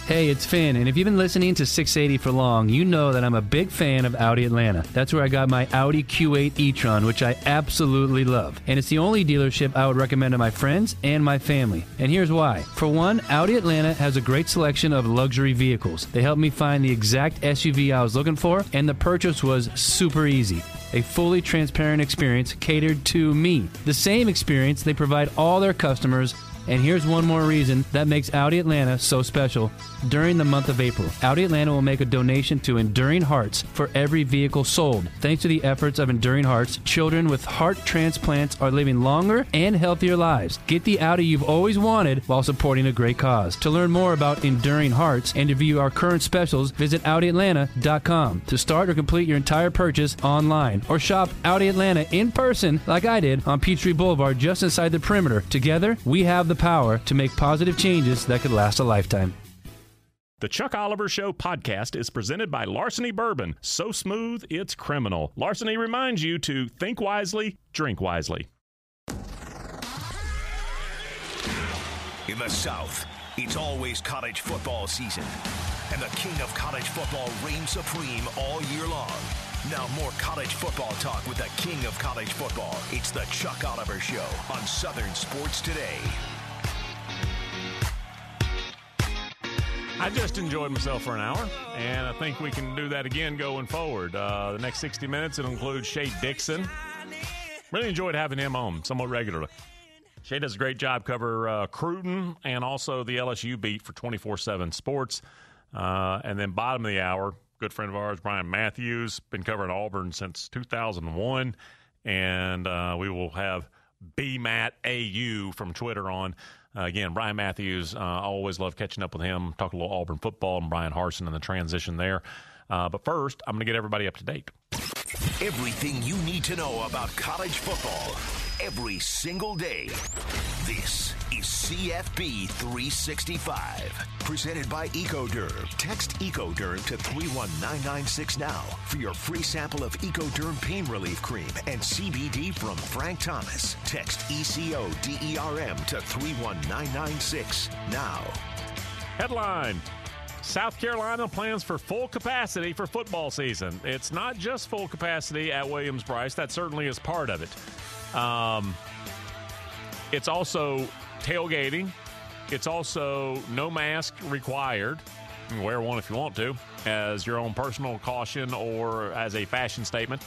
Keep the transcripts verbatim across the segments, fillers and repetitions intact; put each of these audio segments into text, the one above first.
Hey, it's Finn, and if you've been listening to six eighty for long, you know that I'm a big fan of Audi Atlanta. That's where I got my Audi Q eight e-tron, which I absolutely love. And it's the only dealership I would recommend to my friends and my family. And here's why. For one, Audi Atlanta has a great selection of luxury vehicles. They helped me find the exact S U V I was looking for, and the purchase was super easy. A fully transparent experience catered to me. The same experience they provide all their customers. And here's one more reason that makes Audi Atlanta so special. During the month of April, Audi Atlanta will make a donation to Enduring Hearts for every vehicle sold. Thanks to the efforts of Enduring Hearts, children with heart transplants are living longer and healthier lives. Get the Audi you've always wanted while supporting a great cause. To learn more about Enduring Hearts and to view our current specials, visit Audi Atlanta dot com. To start or complete your entire purchase online, or shop Audi Atlanta in person like I did on Peachtree Boulevard just inside the perimeter. Together, we have the power to make positive changes that could last a lifetime. The Chuck Oliver Show podcast is presented by Larceny Bourbon. So smooth, it's criminal. Larceny reminds you to think wisely, drink wisely. In the South, it's always college football season, and the king of college football reigns supreme all year long. Now more college football talk with the king of college football. It's the Chuck Oliver Show on Southern Sports Today. I just enjoyed myself for an hour, and I think we can do that again going forward. Uh, the next sixty minutes, it'll include Shay Dixon. Really enjoyed having him on somewhat regularly. Shay does a great job cover uh, Cruton and also the L S U beat for twenty-four seven Sports. Uh, and then bottom of the hour, good friend of ours, Brian Matthews, been covering Auburn since two thousand one. And uh, we will have B Matt A U from Twitter on. Uh, again, Brian Matthews, uh, I always love catching up with him, talk a little Auburn football, and Brian Harsin and the transition there. Uh, but first, I'm going to get everybody up to date. Everything you need to know about college football every single day. This is C F B three sixty-five, presented by Ecoderm. Text Ecoderm to three one nine nine six now for your free sample of Ecoderm Pain Relief Cream and C B D from Frank Thomas. Text E C O D E R M to three one nine nine six now. Headline: South Carolina plans for full capacity for football season. It's not just full capacity at Williams-Brice. That certainly is part of it. Um, it's also tailgating. It's also no mask required. You can wear one if you want to, as your own personal caution or as a fashion statement.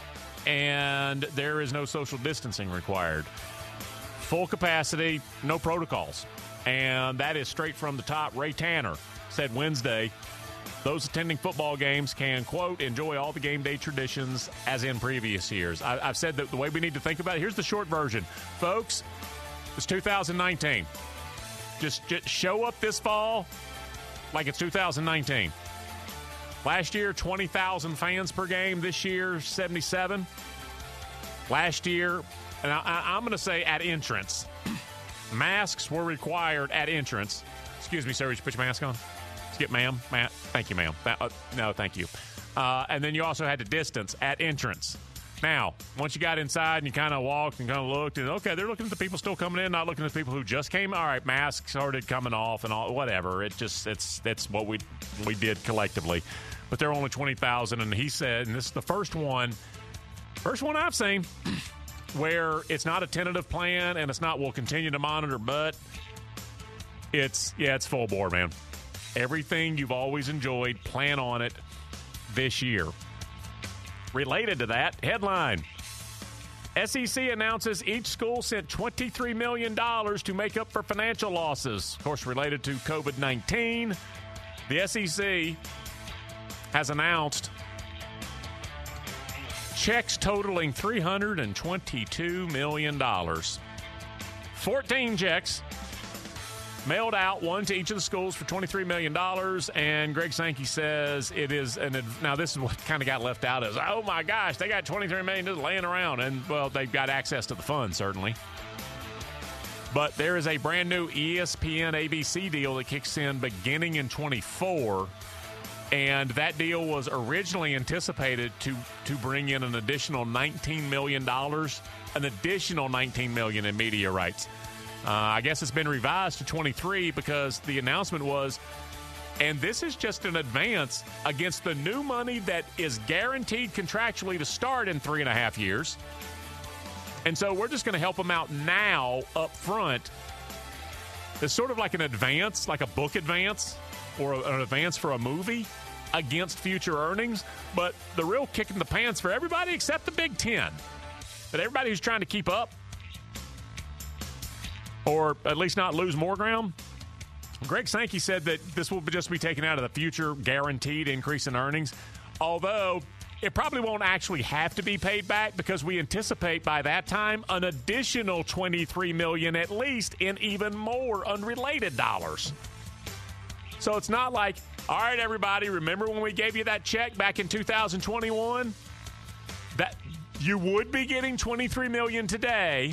And there is no social distancing required. Full capacity, no protocols. And that is straight from the top. Ray Tanner said Wednesday, those attending football games can, quote, enjoy all the game day traditions as in previous years. I, I've said that the way we need to think about it, here's the short version. Folks, it's two thousand nineteen. Just, just show up this fall like it's two thousand nineteen. Last year, twenty thousand fans per game. This year, seventy-seven. Last year, and I, I, I'm going to say at entrance, masks were required at entrance. Excuse me, sir, would you put your mask on? Skip, ma'am. Matt, thank you, ma'am. Uh, no, thank you. Uh, and then you also had to distance at entrance. Now, once you got inside and you kind of walked and kind of looked, and okay, they're looking at the people still coming in, not looking at the people who just came. All right, masks started coming off and all, whatever. It just, it's that's what we we did collectively. But there are only twenty thousand, and he said, and this is the first one, first one I've seen, where it's not a tentative plan and it's not we'll continue to monitor, but it's, yeah, it's full board, man. Everything you've always enjoyed, plan on it this year. Related to that, headline: S E C announces each school sent twenty-three million dollars to make up for financial losses. Of course, related to covid nineteen, the S E C has announced checks totaling three hundred twenty-two million dollars. fourteen checks mailed out, one to each of the schools for twenty-three million dollars, and Greg Sankey says it is an – now this is what kind of got left out is, oh, my gosh, they got twenty-three million dollars just laying around, and, well, they've got access to the funds, certainly. But there is a brand-new E S P N A B C deal that kicks in beginning in twenty-four, and that deal was originally anticipated to, to bring in an additional nineteen million dollars, an additional nineteen million dollars in media rights. Uh, I guess it's been revised to twenty-three because the announcement was And this is just an advance against the new money that is guaranteed contractually to start in three and a half years. And so we're just going to help them out now up front. It's sort of like an advance, like a book advance or an advance for a movie against future earnings. But the real kick in the pants for everybody except the Big Ten, but everybody who's trying to keep up or at least not lose more ground. Greg Sankey said that this will just be taken out of the future guaranteed increase in earnings, although it probably won't actually have to be paid back because we anticipate by that time an additional twenty-three million dollars at least in even more unrelated dollars. So it's not like, all right, everybody, remember when we gave you that check back in two thousand twenty-one? That you would be getting twenty-three million dollars today,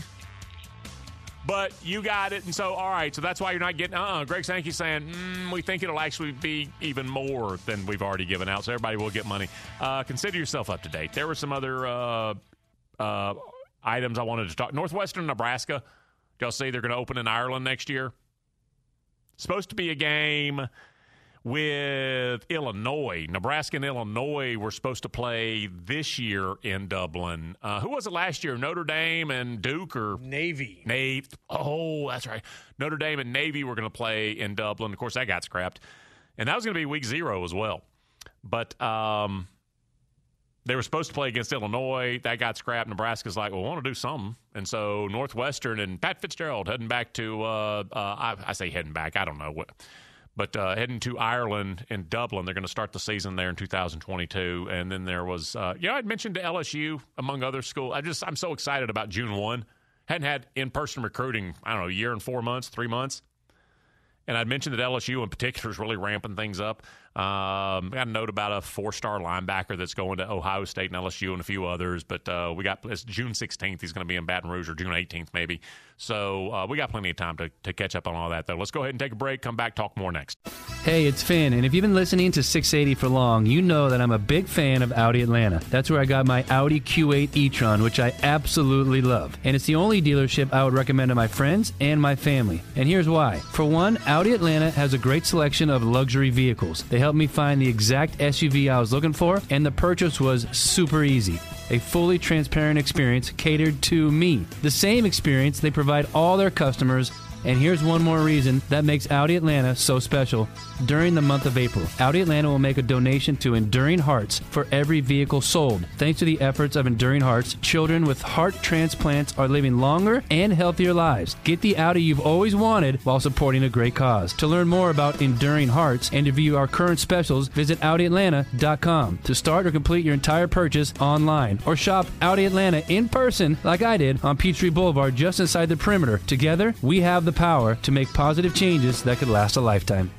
but you got it. And so, all right, so that's why you're not getting, uh-uh. Greg Sankey's saying, mm, we think it'll actually be even more than we've already given out, so everybody will get money. Uh, consider yourself up to date. There were some other uh, uh, items I wanted to talk. Northwestern Nebraska, y'all see they're going to open in Ireland next year. Supposed to be a game with Illinois. Nebraska and Illinois were supposed to play this year in Dublin. Uh, who was it last year? Notre Dame and Duke or Navy? Navy. Oh, that's right. Notre Dame and Navy were going to play in Dublin. Of course, that got scrapped. And that was going to be week zero as well. But um, they were supposed to play against Illinois. That got scrapped. Nebraska's like, well, we want to do something. And so Northwestern and Pat Fitzgerald heading back to, uh, uh, I, I say heading back, I don't know what. But uh, heading to Ireland and Dublin, they're going to start the season there in two thousand twenty-two. And then there was, uh, you know, I'd mentioned to L S U, among other schools. I just, I'm so excited about June first. Hadn't had in-person recruiting, I don't know, a year and four months, three months. And I'd mentioned that L S U in particular is really ramping things up. Um, got a note about a four-star linebacker that's going to Ohio State and L S U and a few others. But uh, we got it's June sixteenth. He's going to be in Baton Rouge, or June eighteenth maybe. So uh, we got plenty of time to, to catch up on all that, though. Let's go ahead and take a break. Come back, talk more next. Hey, it's Finn, and if you've been listening to six eighty for long, you know that I'm a big fan of Audi Atlanta. That's where I got my Audi Q eight e-tron, which I absolutely love. And it's the only dealership I would recommend to my friends and my family. And here's why. For one, Audi Atlanta has a great selection of luxury vehicles. They helped me find the exact S U V I was looking for, and the purchase was super easy. A fully transparent experience catered to me. The same experience they provide all their customers. And here's one more reason that makes Audi Atlanta so special. During the month of April, Audi Atlanta will make a donation to Enduring Hearts for every vehicle sold. Thanks to the efforts of Enduring Hearts, children with heart transplants are living longer and healthier lives. Get the Audi you've always wanted while supporting a great cause. To learn more about Enduring Hearts and to view our current specials, visit Audi Atlanta dot com. To start or complete your entire purchase online, or shop Audi Atlanta in person like I did on Peachtree Boulevard just inside the perimeter. Together, we have the power to make positive changes that could last a lifetime.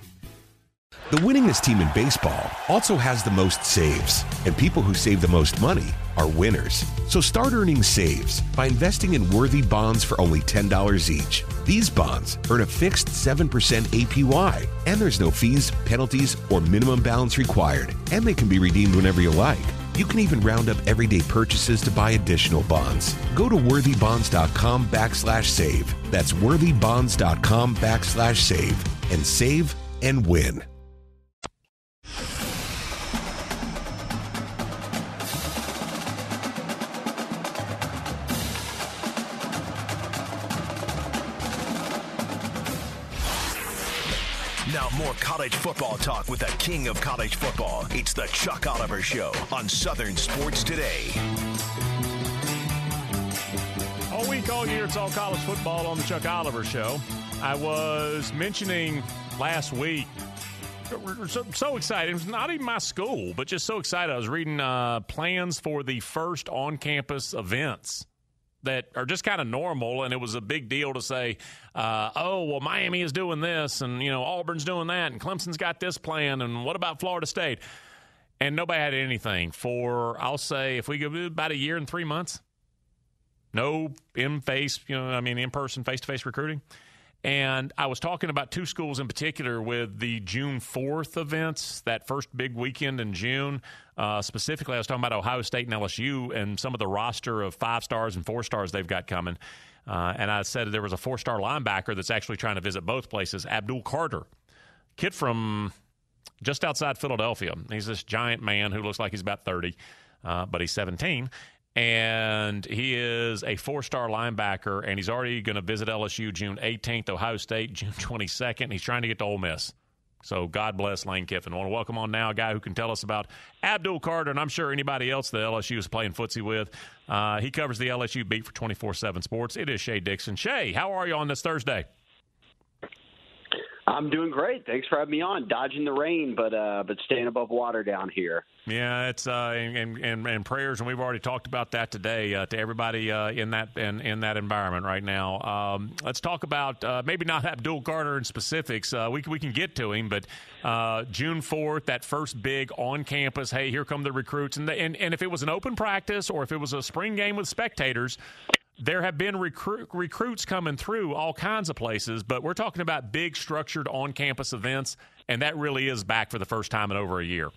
The winningest team in baseball also has the most saves, and people who save the most money are winners. So start earning saves by investing in Worthy bonds for only ten dollars each. These bonds earn a fixed seven percent A P Y, and there's no fees, penalties, or minimum balance required, and they can be redeemed whenever you like. You can even round up everyday purchases to buy additional bonds. Go to worthybonds.com backslash save. That's worthybonds.com backslash save. And save and win. Now more college football talk with the king of college football. It's the Chuck Oliver Show on Southern Sports Today. All week, all year, it's all college football on the Chuck Oliver Show. I was mentioning last week, so, so excited. It was not even my school, but just so excited. I was reading uh, plans for the first on-campus events that are just kind of normal, and it was a big deal to say, uh, oh, well, Miami is doing this, and, you know, Auburn's doing that, and Clemson's got this plan, and what about Florida State? And nobody had anything for, I'll say, if we go about a year and three months, no in-face, you know, I mean, in-person, face-to-face recruiting. And I was talking about two schools in particular with the June fourth events, that first big weekend in June. Uh, specifically, I was talking about Ohio State and L S U and some of the roster of five stars and four stars they've got coming. Uh, and I said there was a four-star linebacker that's actually trying to visit both places, Abdul Carter, kid from just outside Philadelphia. He's this giant man who looks like he's about thirty, uh, but he's seventeen. And he is a four-star linebacker, and he's already going to visit L S U June eighteenth, Ohio State June twenty-second. He's trying to get to Ole Miss. So God bless Lane Kiffin. I want to welcome on now a guy who can tell us about Abdul Carter, and I'm sure anybody else that L S U is playing footsie with. Uh, he covers the L S U beat for twenty-four seven Sports. It is Shea Dixon. Shea, how are you on this Thursday? I'm doing great. Thanks for having me on. Dodging the rain, but uh, but staying above water down here. Yeah, it's uh, and, and and prayers, and we've already talked about that today uh, to everybody uh, in that in, in that environment right now. Um, let's talk about uh, maybe not Abdul Carter in specifics. Uh, we we can get to him, but uh, June fourth, that first big on campus. Hey, here come the recruits, and the, and and if it was an open practice or if it was a spring game with spectators. There have been recruit, recruits coming through all kinds of places, but we're talking about big, structured on-campus events, and that really is back for the first time in over a year.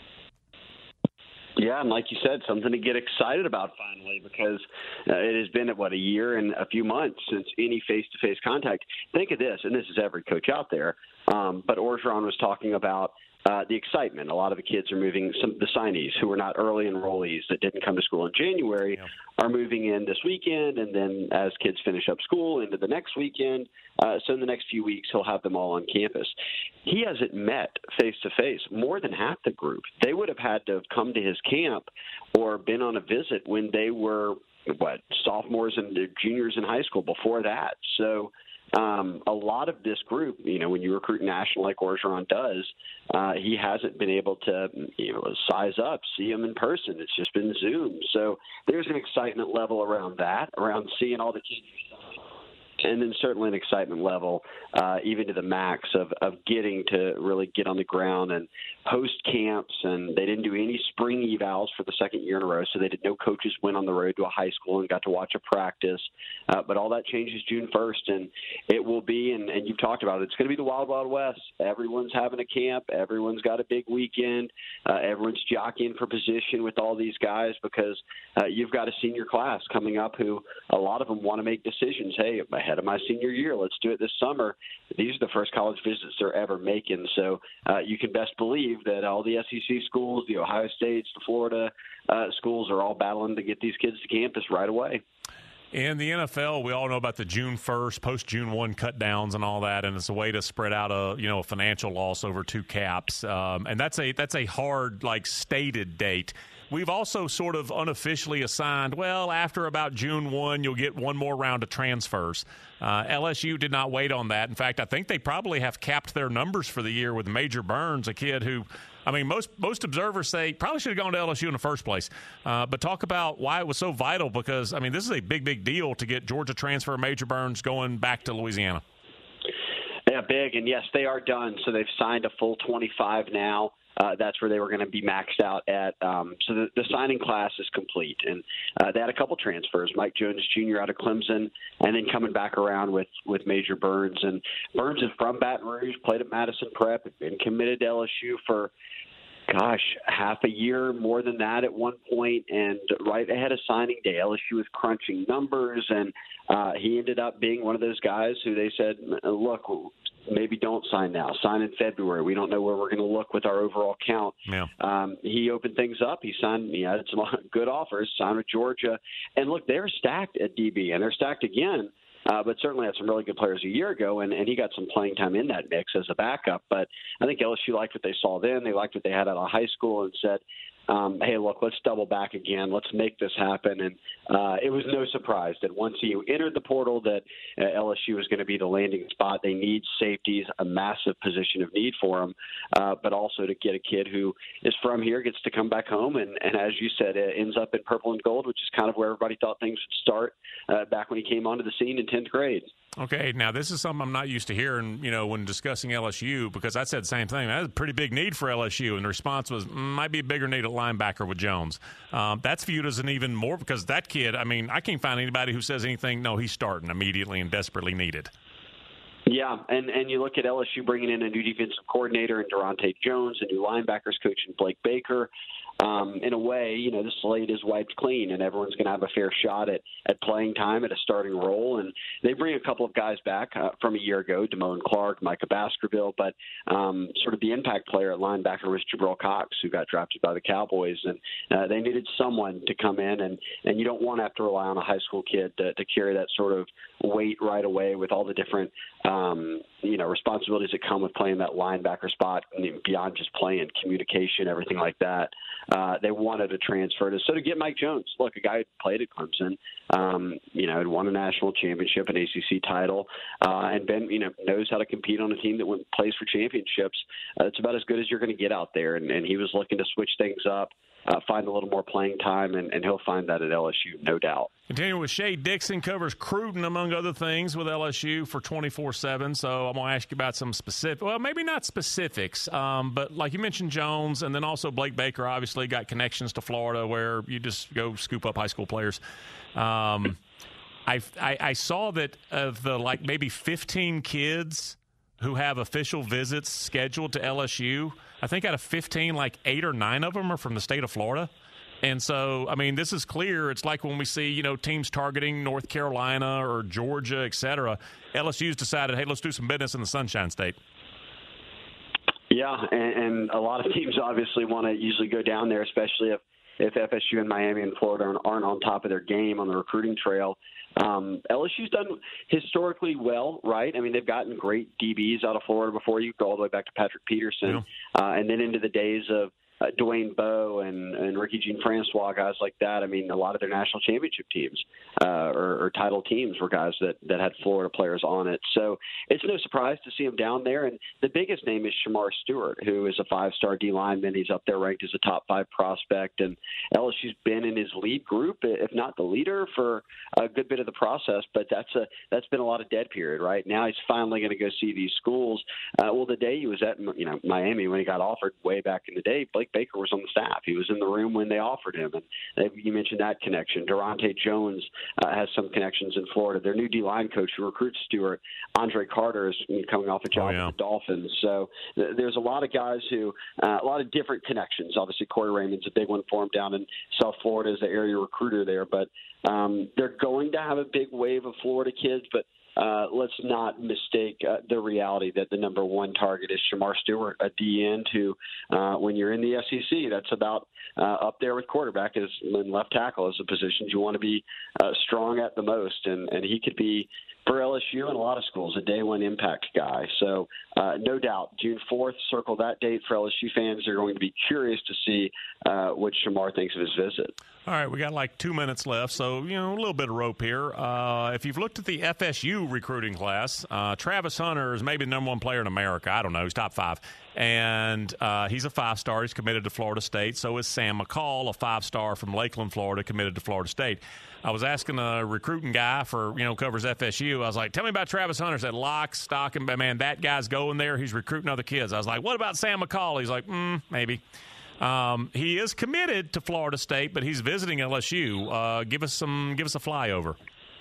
Yeah, and like you said, something to get excited about finally, because uh, it has been, what, a year and a few months since any face-to-face contact. Think of this, and this is every coach out there, um, but Orgeron was talking about Uh, the excitement. A lot of the kids are moving. Some the signees who were not early enrollees that didn't come to school in January yeah. are moving in this weekend, and then as kids finish up school into the next weekend. Uh, so in the next few weeks, he'll have them all on campus. He hasn't met face-to-face more than half the group. They would have had to have come to his camp or been on a visit when they were, what, sophomores and juniors in high school before that. So Um, a lot of this group, you know, when you recruit national like Orgeron does, uh, he hasn't been able to, you know, size up, see him in person. It's just been Zoom. So there's an excitement level around that, around seeing all the kids. And then certainly an excitement level, uh, even to the max of, of getting to really get on the ground and host camps. And they didn't do any spring evals for the second year in a row, so they did no coaches went on the road to a high school and got to watch a practice. Uh, but all that changes June first, and it will be, and, and you've talked about it, it's going to be the Wild Wild West. Everyone's having a camp. Everyone's got a big weekend. Uh, everyone's jockeying for position with all these guys because uh, you've got a senior class coming up who a lot of them want to make decisions. Hey, ahead of my senior year, let's do it this summer. These are the first college visits they're ever making. So uh, you can best believe that all the S E C schools, the Ohio States, the Florida uh, schools are all battling to get these kids to campus right away. In the N F L, we all know about the June first, post-June first cut downs and all that, and it's a way to spread out a you know a financial loss over two caps. Um, and that's a that's a hard, like, stated date. We've also sort of unofficially assigned, well, after about June first, you'll get one more round of transfers. Uh, L S U did not wait on that. In fact, I think they probably have capped their numbers for the year with Major Burns, a kid who, I mean, most most observers say probably should have gone to L S U in the first place. Uh, but talk about why it was so vital, because, I mean, this is a big, big deal to get Georgia transfer Major Burns going back to Louisiana. Yeah, big. And, yes, they are done. So they've signed a full twenty-five now. Uh, that's where they were going to be maxed out at. Um, so the, the signing class is complete. And uh, they had a couple transfers, Mike Jones Junior out of Clemson, and then coming back around with, with Major Burns. And Burns is from Baton Rouge, played at Madison Prep, had been committed to L S U for, gosh, half a year, more than that at one point. And right ahead of signing day, L S U was crunching numbers, and uh, he ended up being one of those guys who they said, look, maybe don't sign now. Sign in February. We don't know where we're going to look with our overall count. Yeah. Um, he opened things up. He signed. He had some good offers. Signed with Georgia, and look, they're stacked at D B, and they're stacked again. Uh, but certainly had some really good players a year ago, and, and he got some playing time in that mix as a backup. But I think L S U liked what they saw then. They liked what they had out of high school and said, Um, hey, look, let's double back again. Let's make this happen. And uh, it was no surprise that once he entered the portal that uh, L S U was going to be the landing spot. They need safeties, a massive position of need for him, uh, but also to get a kid who is from here, gets to come back home, and, and as you said, it ends up in purple and gold, which is kind of where everybody thought things would start uh, back when he came onto the scene in tenth grade. Okay, now this is something I'm not used to hearing, you know, when discussing L S U, because I said the same thing. That's a pretty big need for L S U, and the response was, mm, might be a bigger need at linebacker with Jones. Um, that's viewed as an even more, because that kid, I mean, I can't find anybody who says anything, no, he's starting immediately and desperately needed. Yeah, and, and you look at L S U bringing in a new defensive coordinator in Durante Jones, a new linebackers coach in Blake Baker. um, in a way, you know, the slate is wiped clean, and everyone's going to have a fair shot at, at playing time at a starting role. And they bring a couple of guys back uh, from a year ago, Damone Clark, Micah Baskerville, but um, sort of the impact player at linebacker was Jabril Cox, who got drafted by the Cowboys, and uh, they needed someone to come in, and, and you don't want to have to rely on a high school kid to, to carry that sort of weight right away with all the different, um, you know, responsibilities that come with playing that linebacker spot, beyond just playing, communication, everything like that. Uh, they wanted to transfer to, so to get Mike Jones, look, a guy who played at Clemson, um, you know, had won a national championship, an A C C title, uh, and been, you know, knows how to compete on a team that went, plays for championships. Uh, it's about as good as you're going to get out there, and, and he was looking to switch things up, uh, find a little more playing time, and, and he'll find that at L S U, no doubt. Continuing with Shea Dixon, covers Cruton, among other things, with L S U for twenty-four seven. So I'm going to ask you about some specific, well, maybe not specifics, um, but like you mentioned Jones, and then also Blake Baker obviously got connections to Florida where you just go scoop up high school players. Um, I, I, I saw that of the like maybe fifteen kids who have official visits scheduled to L S U, I think out of fifteen, like eight or nine of them are from the state of Florida. And so, I mean, this is clear. It's like when we see, you know, teams targeting North Carolina or Georgia, et cetera. L S U's decided, hey, let's do some business in the Sunshine State. Yeah, and, and a lot of teams obviously want to usually go down there, especially if, if F S U and Miami and Florida aren't, aren't on top of their game on the recruiting trail. Um, L S U's done historically well, right? I mean, they've gotten great D Bs out of Florida before. You go all the way back to Patrick Peterson, yeah. uh, and then into the days of Uh, Dwayne Bowe and, and Ricky Jean-Francois, guys like that. I mean, a lot of their national championship teams uh, or, or title teams were guys that, that had Florida players on it. So it's no surprise to see him down there. And the biggest name is Shamar Stewart, who is a five-star D lineman. He's up there ranked as a top five prospect. And L S U's been in his lead group, if not the leader, for a good bit of the process. But that's a that's been a lot of dead period, right? Now he's finally going to go see these schools. Uh, well, the day he was at you know Miami when he got offered way back in the day, Blake Baker was on the staff. He was in the room when they offered him, and they, you mentioned that connection. Durante Jones uh, has some connections in Florida. Their new D-line coach who recruits Stewart, Andre Carter, is coming off a job oh, yeah. with the Dolphins. So th- there's a lot of guys who, uh, a lot of different connections. Obviously, Corey Raymond's a big one for him down in South Florida as the area recruiter there, but um, they're going to have a big wave of Florida kids, but Uh, let's not mistake uh, the reality that the number one target is Shamar Stewart, a D end who, uh, when you're in the S E C, that's about uh, up there with quarterback as and left tackle as the positions you want to be uh, strong at the most. And, and he could be, for L S U and a lot of schools, a day one impact guy. So uh, no doubt, June fourth, circle that date for L S U fans. They're going to be curious to see uh, what Shamar thinks of his visit. All right, we got like two minutes left, so, you know, a little bit of rope here. Uh, if you've looked at the F S U recruiting class, uh, Travis Hunter is maybe the number one player in America. I don't know. He's top five. And uh, he's a five-star. He's committed to Florida State. So is Sam McCall, a five-star from Lakeland, Florida, committed to Florida State. I was asking a recruiting guy for, you know, covers F S U. I was like, tell me about Travis Hunter. I said, lock, stock, and man, that guy's going there. He's recruiting other kids. I was like, what about Sam McCall? He's like, mm, maybe. Um, he is committed to Florida State, but he's visiting L S U. Uh, give us some, give us a flyover.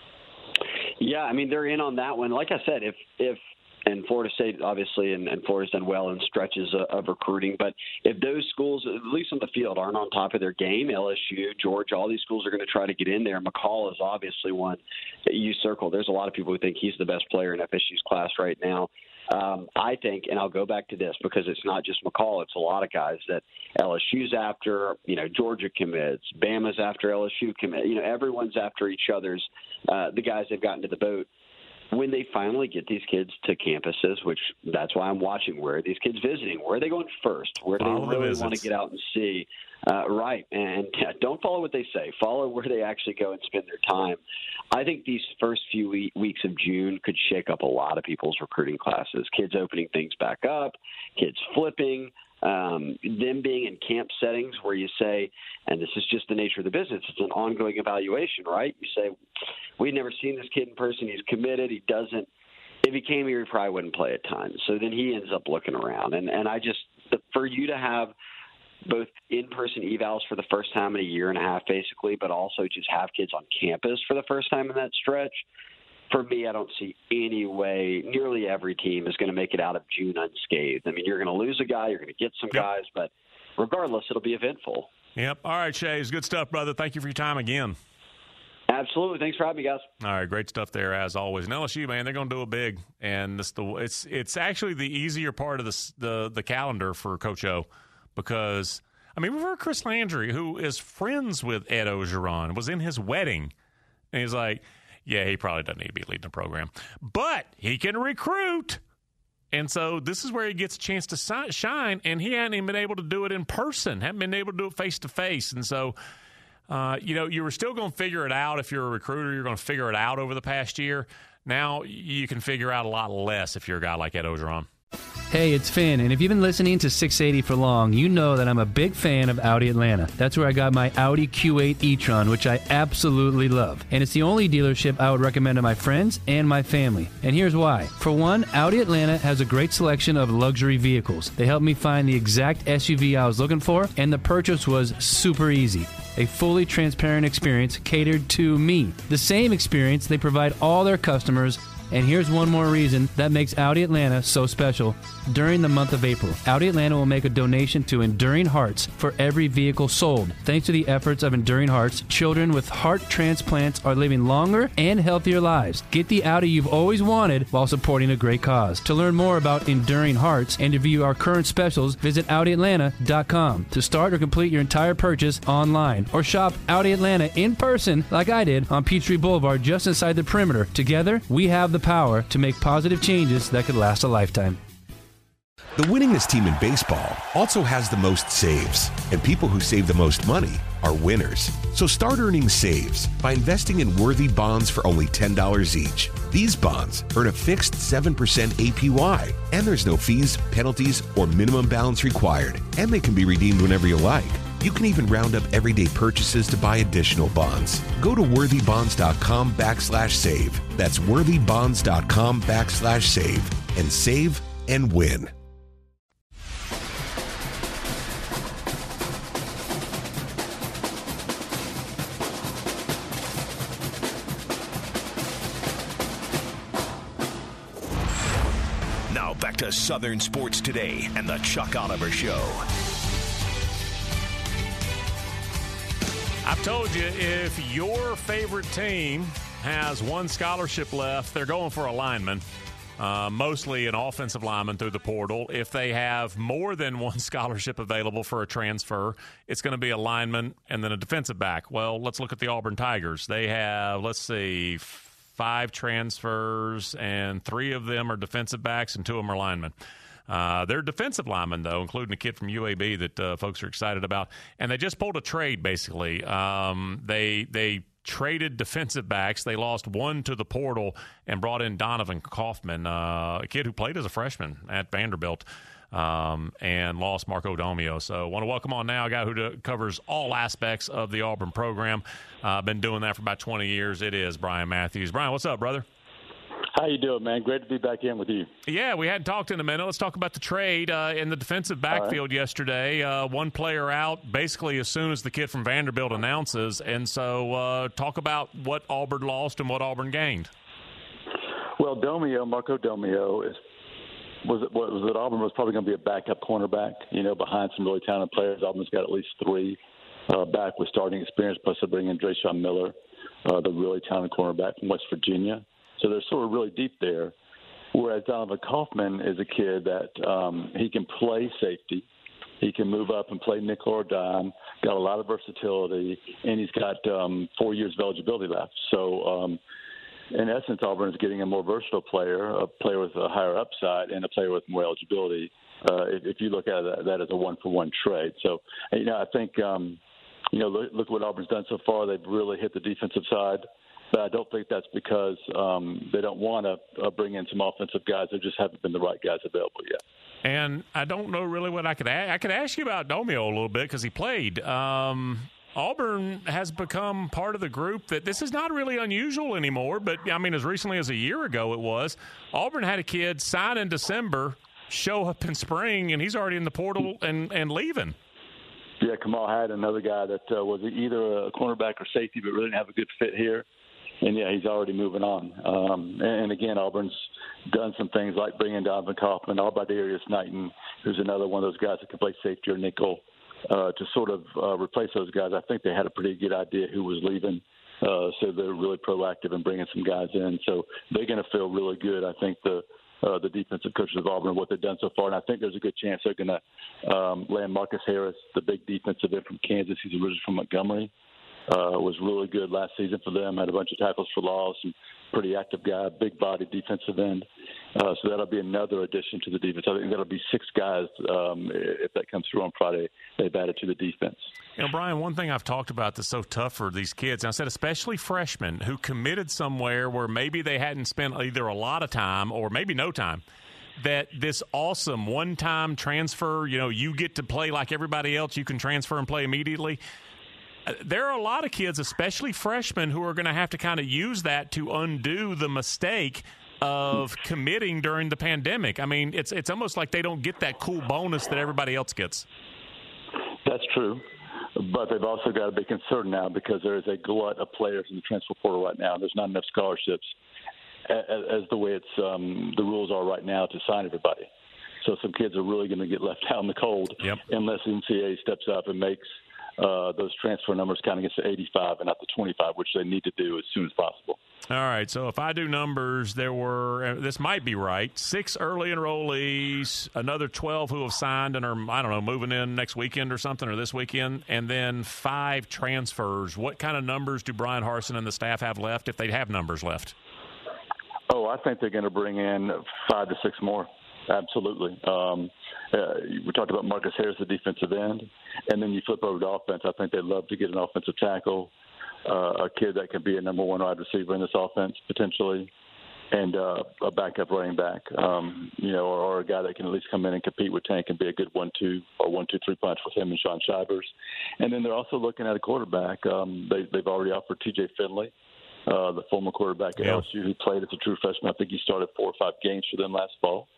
Yeah, I mean, they're in on that one. Like I said, if if and Florida State, obviously, and, and Florida's done well in stretches of, of recruiting. But if those schools, at least on the field, aren't on top of their game, L S U, Georgia, all these schools are going to try to get in there. McCall is obviously one that you circle. There's a lot of people who think he's the best player in F S U's class right now. Um, I think, and I'll go back to this because it's not just McCall, it's a lot of guys that L S U's after, you know, Georgia commits, Bama's after L S U commit, you know, everyone's after each other's, uh, the guys they've gotten to the boat. When they finally get these kids to campuses, which that's why I'm watching, where are these kids visiting? Where are they going first? Where do they follow really the want to get out and see? Uh, right. And don't follow what they say. Follow where they actually go and spend their time. I think these first few we- weeks of June could shake up a lot of people's recruiting classes. Kids opening things back up, kids flipping, um, them being in camp settings where you say, and this is just the nature of the business, it's an ongoing evaluation, right? You say, we've never seen this kid in person. He's committed. He doesn't. If he came here, he probably wouldn't play at times. So then he ends up looking around. And, and I just, for you to have both in-person evals for the first time in a year and a half, basically, but also just have kids on campus for the first time in that stretch, for me, I don't see any way nearly every team is going to make it out of June unscathed. I mean, you're going to lose a guy, you're going to get some yep. guys, but regardless, it'll be eventful. Yep. All right, Shays. Good stuff, brother. Thank you for your time again. Absolutely. Thanks for having me, guys. All right, great stuff there as always. And L S U, man, they're going to do it big, and this the it's it's actually the easier part of the the the calendar for Coach O, because I mean, remember Chris Landry, who is friends with Ed Orgeron, was in his wedding, and he's like, yeah, he probably doesn't need to be leading the program, but he can recruit. And so this is where he gets a chance to shine, and he hadn't even been able to do it in person, hadn't been able to do it face-to-face. And so, uh, you know, you were still going to figure it out. If you're a recruiter, you're going to figure it out over the past year. Now you can figure out a lot less if you're a guy like Ed Orgeron. Hey, it's Finn, and if you've been listening to six eighty for long, you know that I'm a big fan of Audi Atlanta. That's where I got my Audi Q eight e-tron, which I absolutely love. And it's the only dealership I would recommend to my friends and my family. And here's why. For one, Audi Atlanta has a great selection of luxury vehicles. They helped me find the exact S U V I was looking for, and the purchase was super easy. A fully transparent experience catered to me. The same experience they provide all their customers. And here's one more reason that makes Audi Atlanta so special. During the month of April, Audi Atlanta will make a donation to Enduring Hearts for every vehicle sold. Thanks to the efforts of Enduring Hearts, children with heart transplants are living longer and healthier lives. Get the Audi you've always wanted while supporting a great cause. To learn more about Enduring Hearts and to view our current specials, visit Audi Atlanta dot com. To start or complete your entire purchase online, or shop Audi Atlanta in person like I did on Peachtree Boulevard just inside the perimeter. Together, we have the power to make positive changes that could last a lifetime. The winningest team in baseball also has the most saves, and people who save the most money are winners. So start earning saves by investing in worthy bonds for only ten dollars each. These bonds earn a fixed seven percent A P Y, and there's no fees, penalties, or minimum balance required, and they can be redeemed whenever you like. You can even round up everyday purchases to buy additional bonds. Go to worthybonds.com backslash save. That's worthybonds.com backslash save. And save and win. Now back to Southern Sports Today and the Chuck Oliver Show. I've told you, if your favorite team has one scholarship left, they're going for a lineman, uh, mostly an offensive lineman through the portal. If they have more than one scholarship available for a transfer, it's going to be a lineman and then a defensive back. Well, let's look at the Auburn Tigers. They have, let's see, five transfers, and three of them are defensive backs and two of them are linemen. Uh, they're defensive linemen, though, including a kid from U A B that uh, folks are excited about. And they just pulled a trade, basically. Um, they they traded defensive backs. They lost one to the portal and brought in Donovan Kaufman, uh, a kid who played as a freshman at Vanderbilt, um, and lost Marco Domio. So I want to welcome on now a guy who do, covers all aspects of the Auburn program. Uh, been doing that for about twenty years. It is Brian Matthews. Brian, what's up, brother? How you doing, man? Great to be back in with you. Yeah, we hadn't talked in a minute. Let's talk about the trade uh, in the defensive backfield right. yesterday. Uh, one player out basically as soon as the kid from Vanderbilt announces. And so uh, talk about what Auburn lost and what Auburn gained. Well, Domio, Marco Domio, is, was it, was it Auburn was probably going to be a backup cornerback, you know, behind some really talented players. Auburn's got at least three uh, back with starting experience, plus they bring in Drayshawn Miller, uh, the really talented cornerback from West Virginia. So they're sort of really deep there, whereas Donovan Kaufman is a kid that um, he can play safety. He can move up and play nickel or dime, got a lot of versatility, and he's got um, four years of eligibility left. So, um, in essence, Auburn is getting a more versatile player, a player with a higher upside, and a player with more eligibility, uh, if, if you look at that, that as a one-for-one trade. So, you know, I think, um, you know, look, look what Auburn's done so far. They've really hit the defensive side. But I don't think that's because um, they don't want to uh, bring in some offensive guys. There just haven't been the right guys available yet. And I don't know really what I could ask. I could ask you about Domio a little bit because he played. Um, Auburn has become part of the group that this is not really unusual anymore, but, I mean, as recently as a year ago it was. Auburn had a kid sign in December, show up in spring, and he's already in the portal and, and leaving. Yeah, Kamal had another guy that uh, was either a cornerback or safety but really didn't have a good fit here. And, yeah, he's already moving on. Um, and, and, again, Auburn's done some things like bringing Donovan Kaufman, Albadarius Knighton, who's another one of those guys that can play safety or nickel. uh, to sort of uh, replace those guys. I think they had a pretty good idea who was leaving, uh, so they're really proactive in bringing some guys in. So they're going to feel really good. I think the uh, the defensive coaches of Auburn and what they've done so far, and I think there's a good chance they're going to um, land Marcus Harris, the big defensive end from Kansas. He's originally from Montgomery. Uh, was really good last season for them. Had a bunch of tackles for loss and pretty active guy, big body defensive end. Uh, so that'll be another addition to the defense. I think that'll be six guys um, if that comes through on Friday. They've added to the defense. You know, Brian, one thing I've talked about that's so tough for these kids, and I said especially freshmen who committed somewhere where maybe they hadn't spent either a lot of time or maybe no time, that this awesome one-time transfer, you know, you get to play like everybody else, you can transfer and play immediately. There are a lot of kids, especially freshmen, who are going to have to kind of use that to undo the mistake of committing during the pandemic. I mean, it's it's almost like they don't get that cool bonus that everybody else gets. That's true. But they've also got to be concerned now because there is a glut of players in the transfer portal right now. There's not enough scholarships as, as the way it's um, the rules are right now to sign everybody. So some kids are really going to get left out in the cold yep. unless N C A A steps up and makes uh, those transfer numbers kind of gets to eighty-five and not to twenty-five, which they need to do as soon as possible. All right, so if I do numbers, there were, this might be right, six early enrollees, another twelve who have signed and are, I don't know, moving in next weekend or something, or this weekend, and then five transfers. What kind of numbers do Brian Harsin and the staff have left, if they have numbers left? Oh, I think they're going to bring in five to six more. Absolutely. Um, uh, we talked about Marcus Harris, the defensive end, and then you flip over to offense. I think they'd love to get an offensive tackle, uh, a kid that could be a number one wide receiver in this offense potentially, and uh, a backup running back, um, you know, or, or a guy that can at least come in and compete with Tank and be a good one-two or one-two-three punch with him and Sean Shivers. And then they're also looking at a quarterback. Um, they, they've already offered T J Finley, uh, the former quarterback at yeah. L S U, who played as a true freshman. I think he started four or five games for them last fall.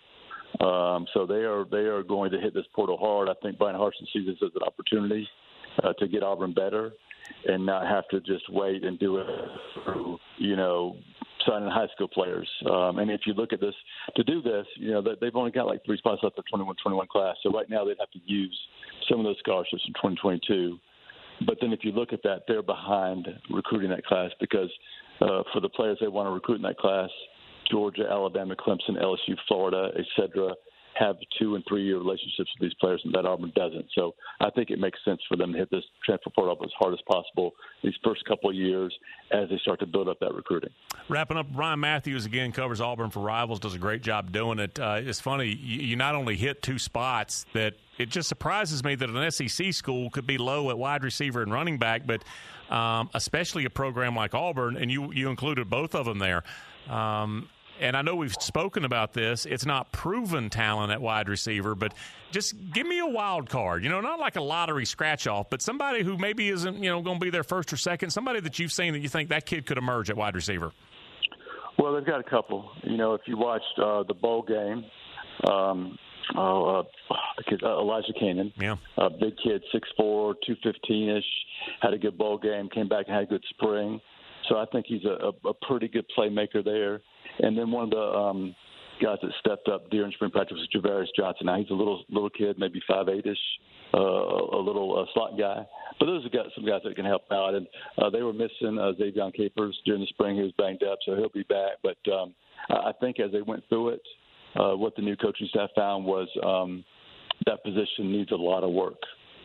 Um, so they are they are going to hit this portal hard. I think Brian Harsin sees this as an opportunity uh, to get Auburn better and not have to just wait and do it through, you know, signing high school players. Um, and if you look at this, to do this, you know, they've only got like three spots left for twenty-one twenty-one class. So right now they'd have to use some of those scholarships in twenty twenty-two. But then if you look at that, they're behind recruiting that class because uh, for the players they want to recruit in that class, Georgia, Alabama, Clemson, L S U, Florida, et cetera, have two- and three-year relationships with these players, and that Auburn doesn't. So I think it makes sense for them to hit this transfer portal up as hard as possible these first couple of years as they start to build up that recruiting. Wrapping up, Brian Matthews, again, covers Auburn for Rivals, does a great job doing it. Uh, it's funny, you, you not only hit two spots that it just surprises me that an S E C school could be low at wide receiver and running back, but um, especially a program like Auburn, and you, you included both of them there. Um, And I know we've spoken about this. It's not proven talent at wide receiver, but just give me a wild card. You know, not like a lottery scratch-off, but somebody who maybe isn't, you know, going to be their first or second, somebody that you've seen that you think that kid could emerge at wide receiver. Well, they've got a couple. You know, if you watched uh, the bowl game, um, oh, uh, the kid, uh, Elijah Cannon, yeah, uh, big kid, six four, two fifteen-ish, had a good bowl game, came back and had a good spring. So I think he's a, a, a pretty good playmaker there. And then one of the um, guys that stepped up during spring practice was Javarius Johnson. Now he's a little little kid, maybe five eight-ish, uh, a little uh, slot guy. But those are got some guys that can help out. And uh, they were missing uh, Xavion Capers during the spring. He was banged up, so he'll be back. But um, I think as they went through it, uh, what the new coaching staff found was um, that position needs a lot of work.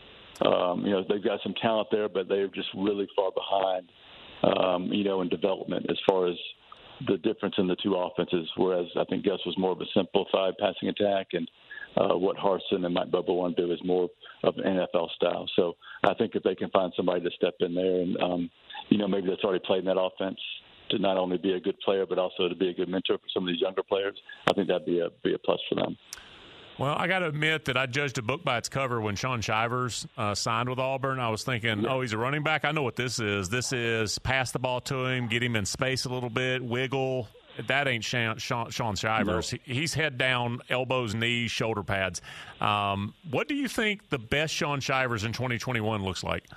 Um, you know, they've got some talent there, but they're just really far behind, um, you know, in development as far as the difference in the two offenses, whereas I think Gus was more of a simplified passing attack, and uh, what Harsin and Mike Bobo want to do is more of an N F L style. So I think if they can find somebody to step in there and, um, you know, maybe that's already played in that offense to not only be a good player but also to be a good mentor for some of these younger players, I think that'd be a, be a plus for them. Well, I got to admit that I judged a book by its cover when Sean Shivers uh, signed with Auburn. I was thinking, yeah. oh, he's a running back. I know what this is. This is pass the ball to him, get him in space a little bit, wiggle. That ain't Sean, Sean, Sean Shivers. No. He, he's head down, elbows, knees, shoulder pads. Um, what do you think the best Sean Shivers in twenty twenty-one looks like?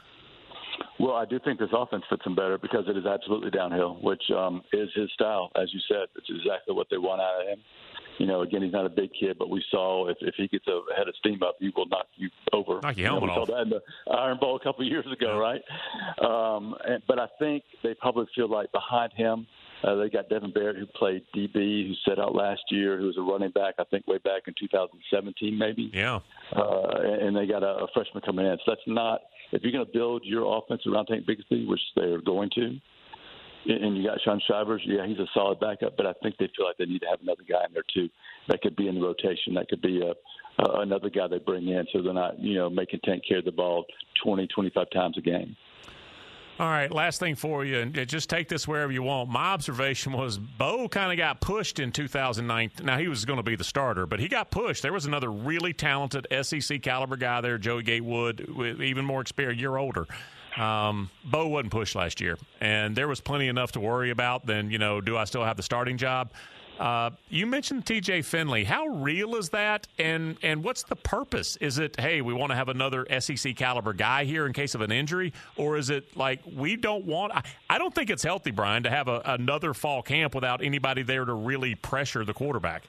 Well, I do think this offense fits him better because it is absolutely downhill, which um, is his style. As you said, it's exactly what they want out of him. You know, again, he's not a big kid, but we saw if, if he gets a head of steam up, he will knock you over. Knock your helmet you know, we off. saw that in the Iron Bowl a couple of years ago, right? Um, and, but I think they probably feel like behind him, uh, they got Devin Barrett, who played D B, who set out last year, who was a running back, I think, way back in two thousand seventeen, maybe. Yeah. Uh, and they got a, a freshman coming in. So that's not – if you're going to build your offense around Tank Bigsby, which they're going to, and you got Sean Shivers, yeah, he's a solid backup, but I think they feel like they need to have another guy in there too. That could be in the rotation. That could be a, uh, another guy they bring in, so they're not, you know, making Tank carry the ball twenty, twenty-five times a game. All right, last thing for you, and just take this wherever you want. My observation was Bo kind of got pushed in two thousand nine. Now, he was going to be the starter, but he got pushed. There was another really talented S E C caliber guy there, Joey Gatewood, with even more experience, a year older. Um, Bo wasn't pushed last year, and there was plenty enough to worry about. Then, you know, do I still have the starting job? Uh, you mentioned T J Finley. How real is that, and and what's the purpose? Is it, hey, we want to have another S E C caliber guy here in case of an injury, or is it like we don't want I, – I don't think it's healthy, Brian, to have a, another fall camp without anybody there to really pressure the quarterback.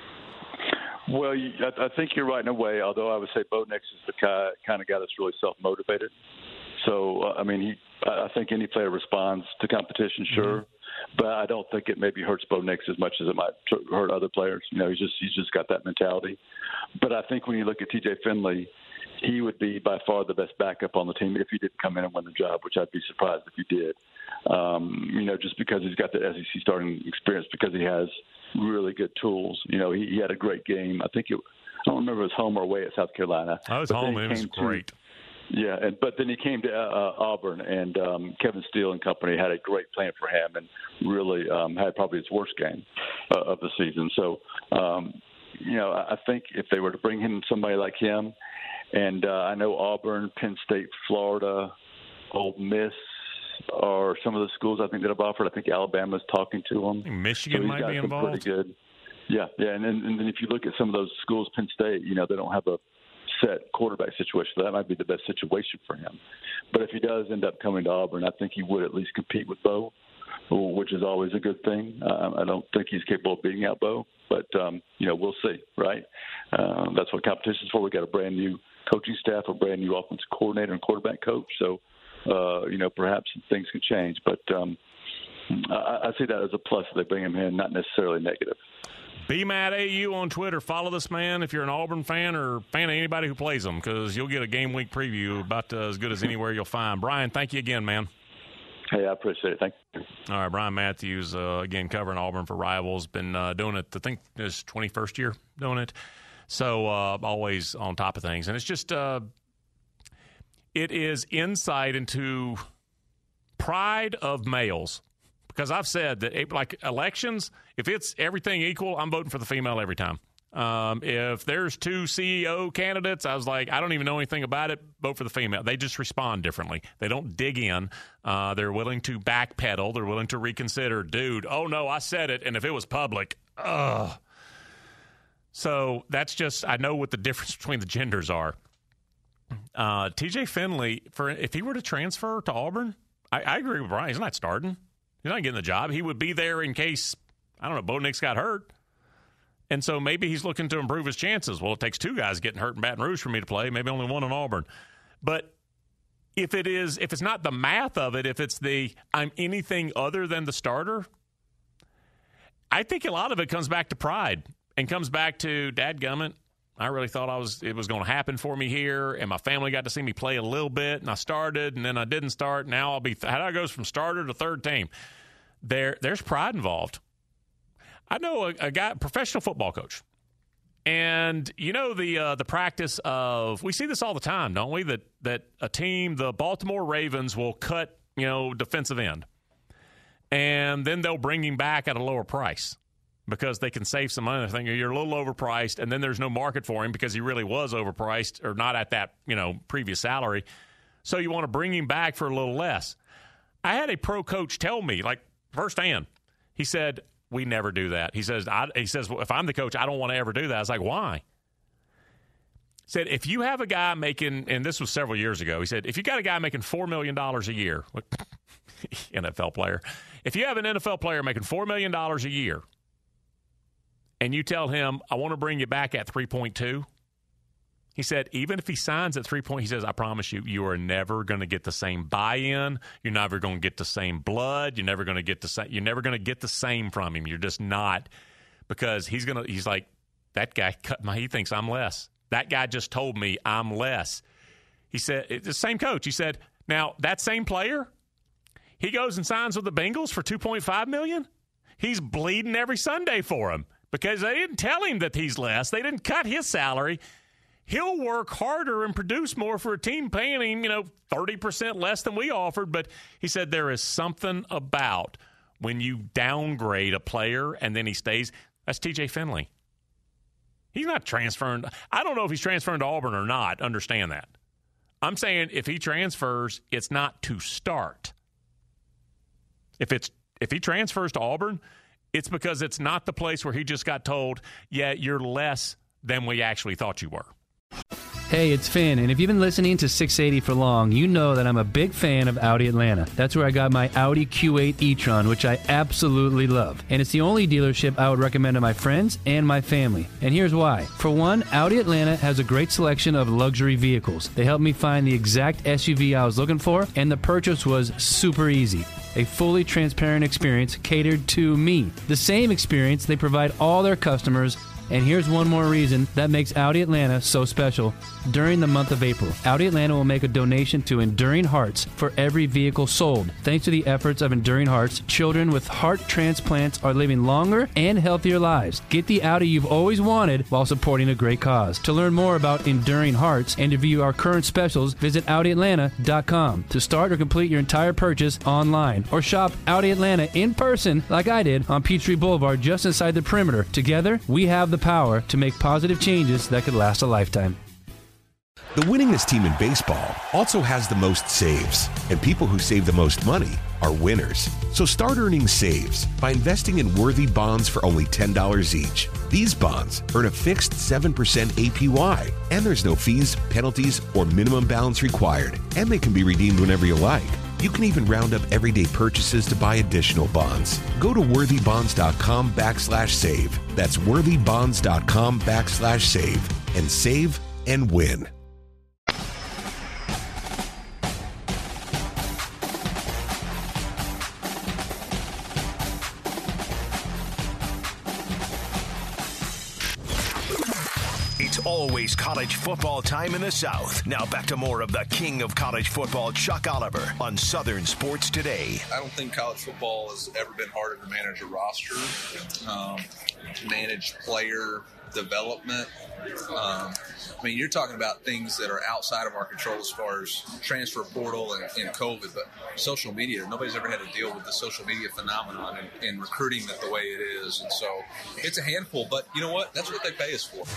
Well, you, I, I think you're right in a way, although I would say Bo Nix is the kind, kind of guy that's really self-motivated. So, uh, I mean, he. I think any player responds to competition, sure. Mm-hmm. But I don't think it maybe hurts Bo Nix as much as it might hurt other players. You know, he's just he's just got that mentality. But I think when you look at T J Finley, he would be by far the best backup on the team if he didn't come in and win the job, which I'd be surprised if he did. Um, you know, just because he's got that S E C starting experience, because he has really good tools. You know, he, he had a great game. I think it. I don't remember if it was home or away at South Carolina. I was home, and it was great. To, Yeah, and but then he came to uh, Auburn, and um, Kevin Steele and company had a great plan for him, and really um, had probably his worst game uh, of the season. So, um, you know, I think if they were to bring in somebody like him, and uh, I know Auburn, Penn State, Florida, Ole Miss, or some of the schools I think that have offered. I think Alabama's talking to them. Michigan so might be involved. Pretty good. Yeah, yeah, and then, and then if you look at some of those schools, Penn State, you know, they don't have a set quarterback situation. So that might be the best situation for him. But if he does end up coming to Auburn, I think he would at least compete with Bo, which is always a good thing. Uh, I don't think he's capable of beating out Bo, but, um, you know, we'll see, right? Uh, that's what competition is for. We got a brand new coaching staff, a brand new offensive coordinator and quarterback coach. So, uh, you know, perhaps things can change. But um, I, I see that as a plus if they bring him in, not necessarily negative. B Matt A U on Twitter. Follow this man if you're an Auburn fan or fan of anybody who plays them, because you'll get a game week preview about uh, as good as anywhere you'll find. Brian, thank you again, man. Hey, I appreciate it. Thank you. All right, Brian Matthews, uh, again, covering Auburn for Rivals. Been uh, doing it, I think, his twenty-first year doing it. So uh, always on top of things. And it's just uh, – it is insight into pride of males. Because I've said that, like elections, if it's everything equal, I'm voting for the female every time. Um, if there's two C E O candidates, I was like, I don't even know anything about it, vote for the female. They just respond differently. They don't dig in. Uh, they're willing to backpedal. They're willing to reconsider. Dude, oh, no, I said it, and if it was public, ugh. So that's just, I know what the difference between the genders are. Uh, T J Finley, for if he were to transfer to Auburn, I, I agree with Brian. He's not starting. He's not getting the job. He would be there in case, I don't know, Bo Nix got hurt. And so maybe he's looking to improve his chances. Well, it takes two guys getting hurt in Baton Rouge for me to play, maybe only one in Auburn. But if it is, if it's not the math of it, if it's the I'm anything other than the starter, I think a lot of it comes back to pride and comes back to, dadgummit, I really thought I was it was going to happen for me here, and my family got to see me play a little bit, and I started, and then I didn't start. Now I'll be – how do I go from starter to third team? There, There's pride involved. I know a, a guy, professional football coach, and you know the uh, the practice of – we see this all the time, don't we, that, that a team, the Baltimore Ravens, will cut, you know, defensive end, and then they'll bring him back at a lower price, because they can save some money. I think you're a little overpriced, and then there's no market for him because he really was overpriced or not at that, you know, previous salary. So you want to bring him back for a little less. I had a pro coach tell me, like firsthand, he said, we never do that. He says, I, he says, well, if I'm the coach, I don't want to ever do that. I was like, why? He said, if you have a guy making, and this was several years ago, he said, if you got a guy making four million dollars a year, N F L player, if you have an N F L player making four million dollars a year, and you tell him, I want to bring you back at three point two, He said, even if he signs at three point, he says, I promise you, you are never going to get the same buy-in. You're never going to get the same blood. You're never going to get the same. You're never going to get the same from him. You're just not, because he's going to. He's like, that guy cut my. He thinks I'm less. That guy just told me I'm less. He said, it's the same coach. He said, now that same player, he goes and signs with the Bengals for two point five million dollars. He's bleeding every Sunday for him because they didn't tell him that he's less. They didn't cut his salary. He'll work harder and produce more for a team paying him, you know, thirty percent less than we offered. But he said there is something about when you downgrade a player and then he stays. That's T J Finley. He's not transferring. I don't know if he's transferring to Auburn or not. Understand that. I'm saying if he transfers, it's not to start. If it's if he transfers to Auburn, it's because it's not the place where he just got told, yeah, you're less than we actually thought you were. Hey, it's Finn, and if you've been listening to six eighty for long, you know that I'm a big fan of Audi Atlanta. That's where I got my Audi Q eight e-tron, which I absolutely love. And it's the only dealership I would recommend to my friends and my family. And here's why. For one, Audi Atlanta has a great selection of luxury vehicles. They helped me find the exact S U V I was looking for, and the purchase was super easy. A fully transparent experience catered to me. The same experience they provide all their customers. And here's one more reason that makes Audi Atlanta so special. During the month of April, Audi Atlanta will make a donation to Enduring Hearts for every vehicle sold. Thanks to the efforts of Enduring Hearts, children with heart transplants are living longer and healthier lives. Get the Audi you've always wanted while supporting a great cause. To learn more about Enduring Hearts and to view our current specials, visit Audi Atlanta dot com. To start or complete your entire purchase online, or shop Audi Atlanta in person like I did on Peachtree Boulevard just inside the perimeter. Together, we have the power to make positive changes that could last a lifetime. The winningest team in baseball also has the most saves, and people who save the most money are winners. So start earning saves by investing in worthy bonds for only ten dollars each. These bonds earn a fixed seven percent A P Y, and there's no fees, penalties, or minimum balance required, and they can be redeemed whenever you like. You can even round up everyday purchases to buy additional bonds. Go to worthybonds.com backslash save. That's worthybonds.com backslash save and save and win. Always college football time in the South. Now back to more of the king of college football, Chuck Oliver, on Southern Sports Today. I don't think college football has ever been harder to manage a roster, um, manage player development. Um, I mean, you're talking about things that are outside of our control as far as transfer portal and, and COVID, but social media, nobody's ever had to deal with the social media phenomenon and, and recruiting it the way it is. And so it's a handful, but you know what? That's what they pay us for.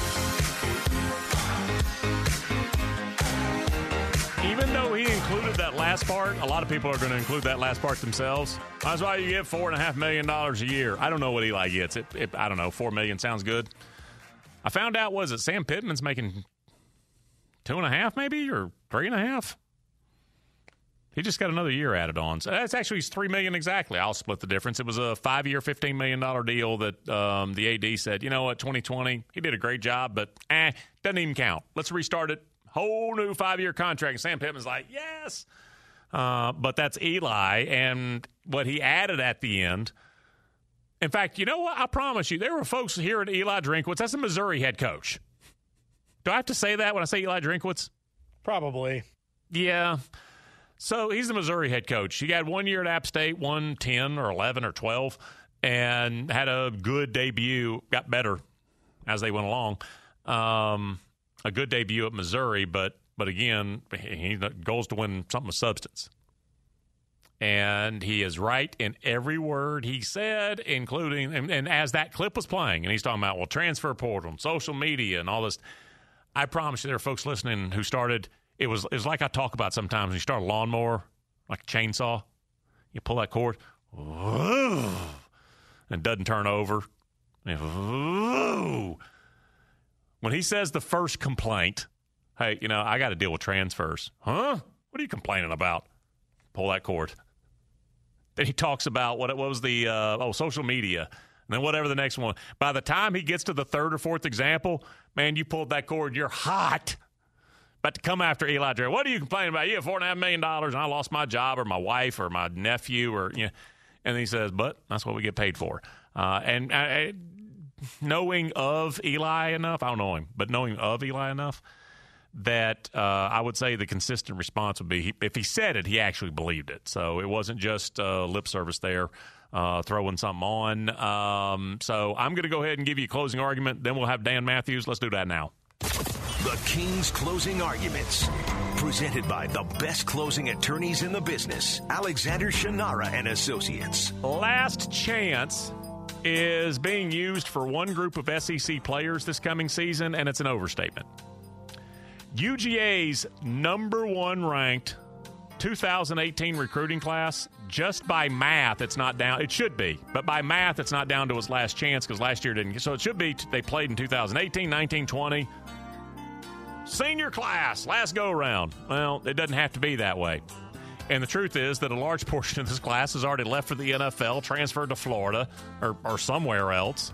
Even though he included that last part, a lot of people are going to include that last part themselves. That's why you get four and a half million dollars a year. I don't know what Eli gets. It, it, I don't know. Four million sounds good. I found out was it Sam Pittman's making two and a half, maybe, or three and a half. He just got another year added on. So that's actually three million exactly. I'll split the difference. It was a five-year, fifteen million dollar deal that um, the A D said, you know what, twenty twenty, he did a great job, but eh, doesn't even count. Let's restart it. Whole new five-year contract. And Sam Pittman's like, yes. Uh, but that's Eli, and what he added at the end. In fact, you know what? I promise you, there were folks here at Eli Drinkwitz. That's a Missouri head coach. Do I have to say that when I say Eli Drinkwitz? Probably. Yeah. So he's the Missouri head coach. He had one year at App State, won ten or eleven or twelve, and had a good debut. Got better as they went along. Um, a good debut at Missouri, but but again, he goes to win something of substance. And he is right in every word he said, including, and, and as that clip was playing, and he's talking about, well, transfer portal, and social media, and all this. I promise you there are folks listening who started, it was, it was like I talk about sometimes, you start a lawnmower, like a chainsaw, you pull that cord, and it doesn't turn over. And when he says the first complaint, hey, you know, I got to deal with transfers. Huh? What are you complaining about? Pull that cord. Then he talks about what, what was the, uh, oh, social media. And then whatever the next one. By the time he gets to the third or fourth example, Man, you pulled that cord. You're hot. About to come after Eli Drinkwitz. What are you complaining about? You have four and a half million dollars, and I lost my job, or my wife, or my nephew, or you know. And he says, "But that's what we get paid for." Uh, and uh, knowing of Eli enough, I don't know him, but knowing of Eli enough, that uh, I would say the consistent response would be, he, if he said it, he actually believed it. So it wasn't just uh, lip service there, uh, throwing something on. Um, so I'm going to go ahead and give you a closing argument. Then we'll have Dan Matthews. Let's do that now. The King's Closing Arguments, presented by the best closing attorneys in the business, Alexander Shannara and Associates. Last chance is being used for one group of S E C players this coming season, and it's an overstatement. U G A's number one ranked two thousand eighteen recruiting class, just by math, it's not down. It should be, but by math, it's not down to his last chance because last year didn't. So it should be they played in two thousand eighteen, nineteen, twenty. Senior class, last go-around. Well, it doesn't have to be that way. And the truth is that a large portion of this class has already left for the N F L, transferred to Florida, or, or somewhere else.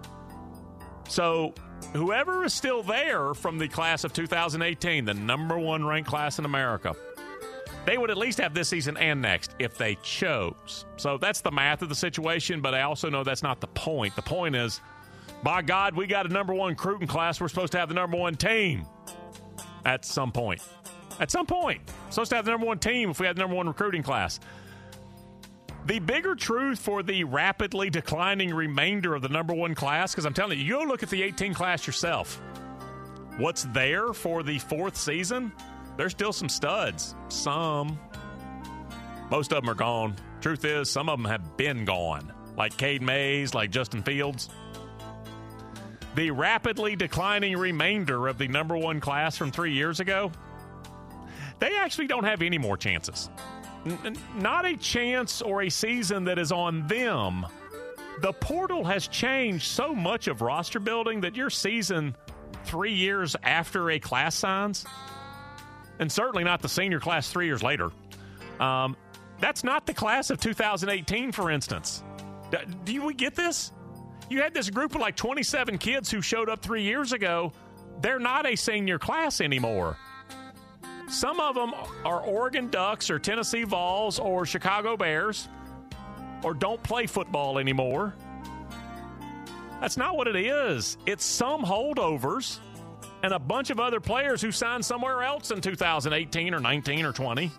So whoever is still there from the class of two thousand eighteen, the number one ranked class in America, they would at least have this season and next if they chose. So that's the math of the situation, but I also know that's not the point. The point is, by God, we got a number one recruiting class. We're supposed to have the number one team at some point. At some point. We're supposed to have the number one team if we had the number one recruiting class. The bigger truth for the rapidly declining remainder of the number one class, because I'm telling you, you go look at the eighteen class yourself. What's there for the fourth season? There's still some studs. Some. Most of them are gone. Truth is, some of them have been gone. Like Cade Mays, like Justin Fields. The rapidly declining remainder of the number one class from three years ago, they actually don't have any more chances. N- not a chance or a season that is on them. The portal has changed so much of roster building that your season three years after a class signs, and certainly not the senior class three years later, um, that's not the class of two thousand eighteen, for instance. D- do we get this? You had this group of like twenty-seven kids who showed up three years ago. They're not a senior class anymore. Some of them are Oregon Ducks or Tennessee Vols or Chicago Bears or don't play football anymore. That's not what it is. It's some holdovers and a bunch of other players who signed somewhere else in two thousand eighteen or nineteen or twenty.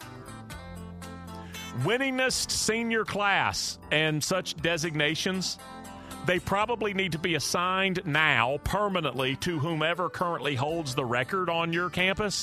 Winningest senior class and such designations, they probably need to be assigned now permanently to whomever currently holds the record on your campus.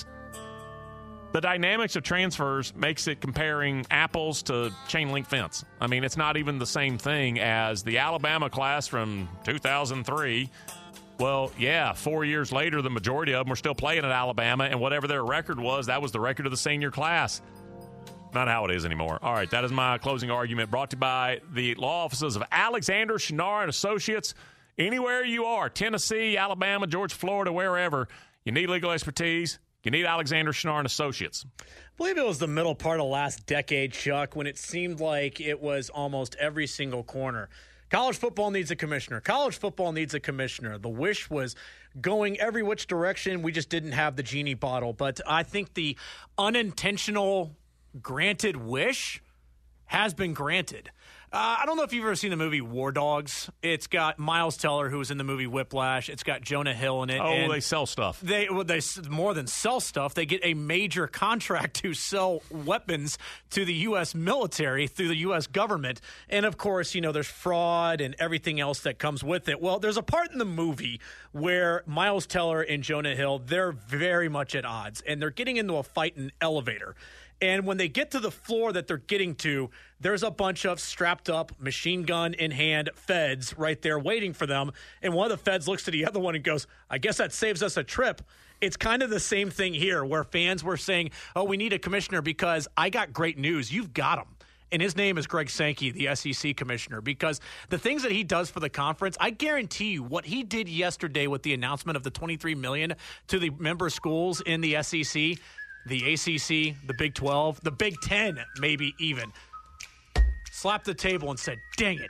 The dynamics of transfers makes it comparing apples to chain link fence. I mean, it's not even the same thing as the Alabama class from two thousand three. Well, yeah, four years later, the majority of them were still playing at Alabama, and whatever their record was, that was the record of the senior class. Not how it is anymore. All right, that is my closing argument, brought to you by the law offices of Alexander Shannara and Associates. Anywhere you are, Tennessee, Alabama, Georgia, Florida, wherever, you need legal expertise, you need Alexander Shannara and Associates. I believe it was the middle part of last decade, Chuck, when it seemed like it was almost every single corner. College football needs a commissioner. College football needs a commissioner. The wish was going every which direction. We just didn't have the genie bottle. But I think the unintentional granted wish has been granted. Uh, I don't know if you've ever seen the movie War Dogs. It's got Miles Teller, who was in the movie Whiplash. It's got Jonah Hill in it. Oh, and they sell stuff. They, well, they more than sell stuff. They get a major contract to sell weapons to the U S military through the U S government. And, of course, you know, there's fraud and everything else that comes with it. Well, there's a part in the movie where Miles Teller and Jonah Hill, they're very much at odds, and they're getting into a fight in an elevator. And when they get to the floor that they're getting to, there's a bunch of strapped up, machine gun in hand feds right there waiting for them. And one of the feds looks to the other one and goes, I guess that saves us a trip. It's kind of the same thing here where fans were saying, oh, we need a commissioner because I got great news. You've got him. And his name is Greg Sankey, the S E C commissioner, because the things that he does for the conference, I guarantee you what he did yesterday with the announcement of the twenty-three million dollars to the member schools in the S E C, the A C C, the Big twelve, the Big ten, maybe even, slapped the table and said, dang it,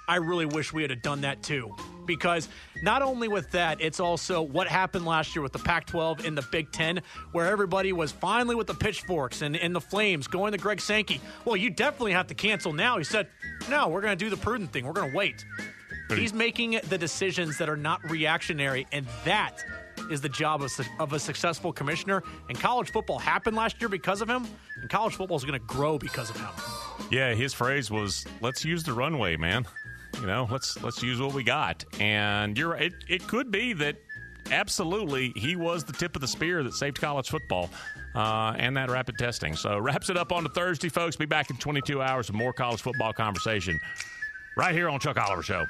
I really wish we had done that too. Because not only with that, it's also what happened last year with the Pac twelve and the Big Ten, where everybody was finally with the pitchforks and, and the flames going to Greg Sankey. Well, you definitely have to cancel now. He said, no, we're going to do the prudent thing. We're going to wait. He's making the decisions that are not reactionary, and that is the job of, of a successful commissioner. And college football happened last year because of him, and college football is going to grow because of him. Yeah, his phrase was, let's use the runway, man. You know, let's let's use what we got. And you're it, it could be that absolutely he was the tip of the spear that saved college football uh, and that rapid testing. So wraps it up on to Thursday, folks. Be back in twenty-two hours with more college football conversation right here on Chuck Oliver Show.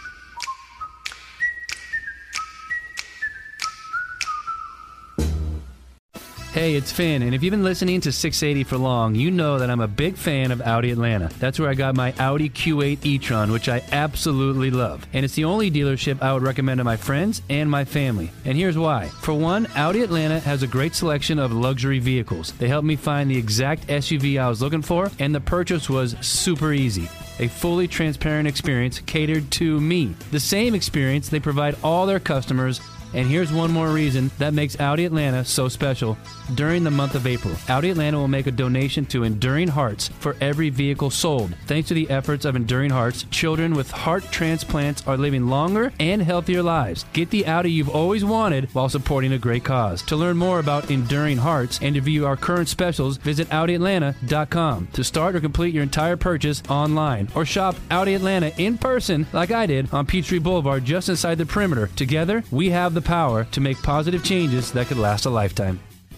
Hey, it's Finn, and if you've been listening to six eighty for long, you know that I'm a big fan of Audi Atlanta. That's where I got my Audi Q eight e-tron, which I absolutely love. And it's the only dealership I would recommend to my friends and my family. And here's why. For one, Audi Atlanta has a great selection of luxury vehicles. They helped me find the exact S U V I was looking for, and the purchase was super easy. A fully transparent experience catered to me. The same experience they provide all their customers. And here's one more reason that makes Audi Atlanta so special. During the month of April, Audi Atlanta will make a donation to Enduring Hearts for every vehicle sold. Thanks to the efforts of Enduring Hearts, children with heart transplants are living longer and healthier lives. Get the Audi you've always wanted while supporting a great cause. To learn more about Enduring Hearts and to view our current specials, visit Audi Atlanta dot com. To start or complete your entire purchase online, or shop Audi Atlanta in person like I did on Peachtree Boulevard just inside the perimeter. Together, we have the power to make positive changes that could last a lifetime.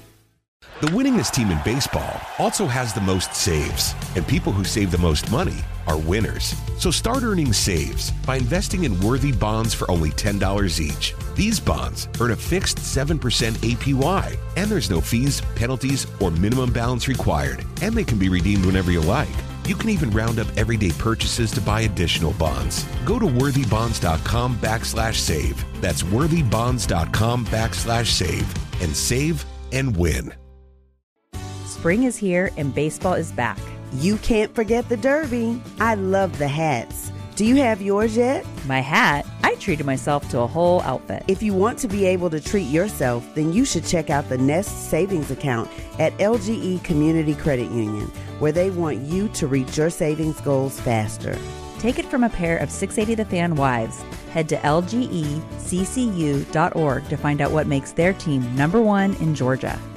The winningest team in baseball also has the most saves, and people who save the most money are winners. So start earning saves by investing in worthy bonds for only ten dollars each. These bonds earn a fixed seven percent A P Y, and there's no fees, penalties, or minimum balance required, and they can be redeemed whenever you like. You can even round up everyday purchases to buy additional bonds. Go to worthybonds.com backslash save. That's worthybonds.com backslash save and save and win. Spring is here and baseball is back. You can't forget the Derby. I love the hats. Do you have yours yet? My hat? I treated myself to a whole outfit. If you want to be able to treat yourself, then you should check out the Nest Savings Account at L G E Community Credit Union, where they want you to reach your savings goals faster. Take it from a pair of six eighty The Fan wives. Head to L G E C C U dot org to find out what makes their team number one in Georgia.